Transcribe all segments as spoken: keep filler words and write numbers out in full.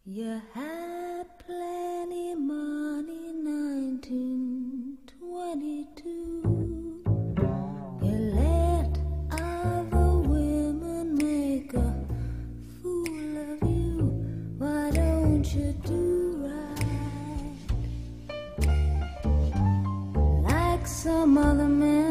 You had plenty money, nineteen twenty-two. You let other women make a fool of you. Why don't you do right like some other men?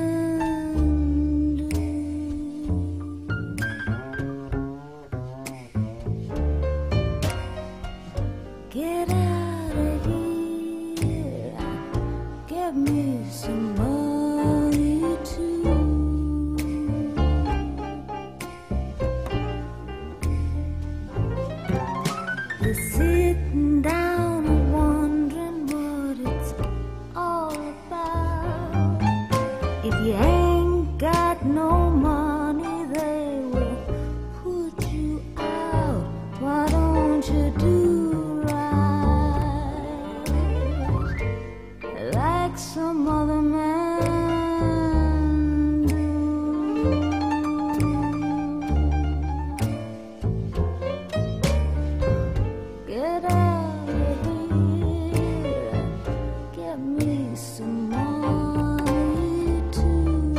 Get out of here, give me some money too. You're sitting down and wondering what it's all about. If you ain't got no money, they will put you out. Why don't you do like some other man do? Get out of here, get me some money too.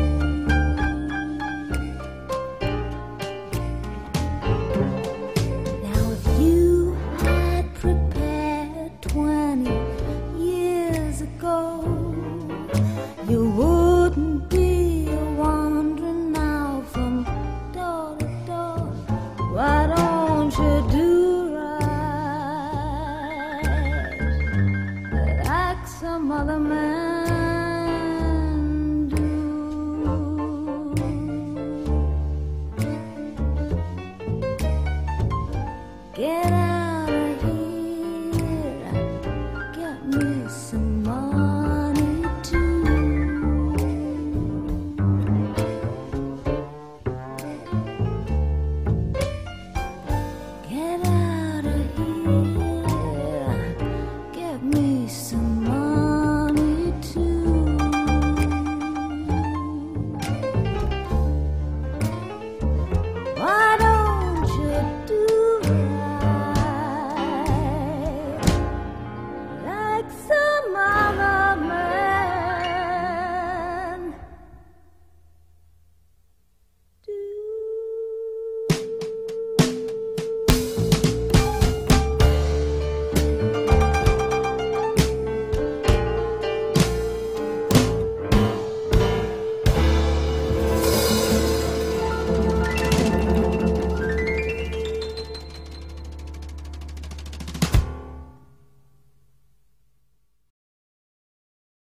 Now if you had prepared twenty years ago, you wouldn't be wandering now from door to door. Why don't you do right like some other man do? Get out